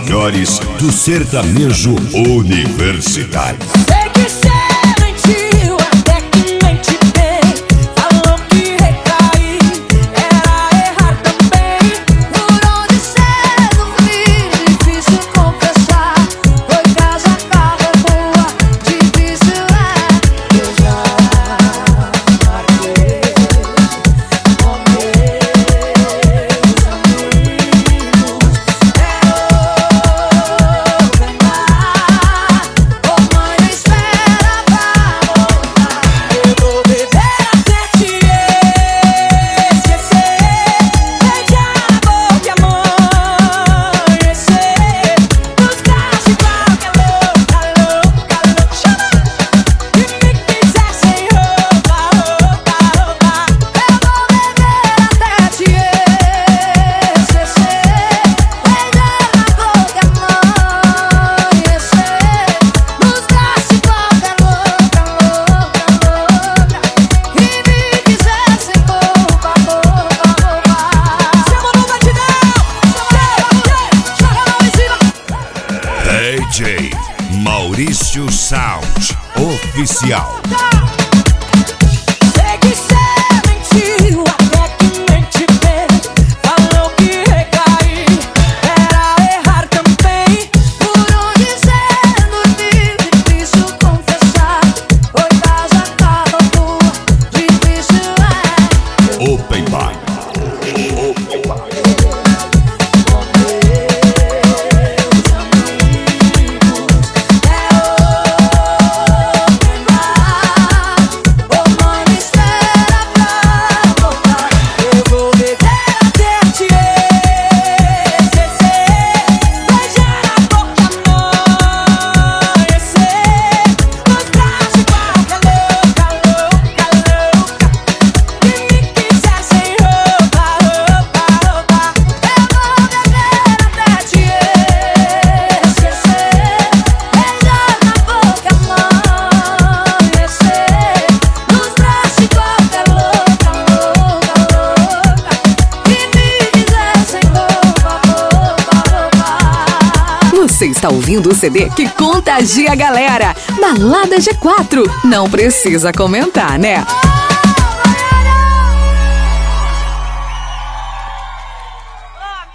melhores do sertanejo universitário. Sei que cê mentiu, até que mente bem. Falou que recair era errar também. Por onde cê dormir, difícil confessar. Foi casa, carro, boa, difícil é. Eu já marquei com meus amigos. DJ Maurício Sound Oficial. Sei que cê mentiu, até que mente bem. Falou que recair era errar também. Por onde cê dormir, difícil confessar. Foi casa, carro, rua, difícil é. Open Bar. Você está ouvindo o CD que contagia a galera. Balada G4. Não precisa comentar, né?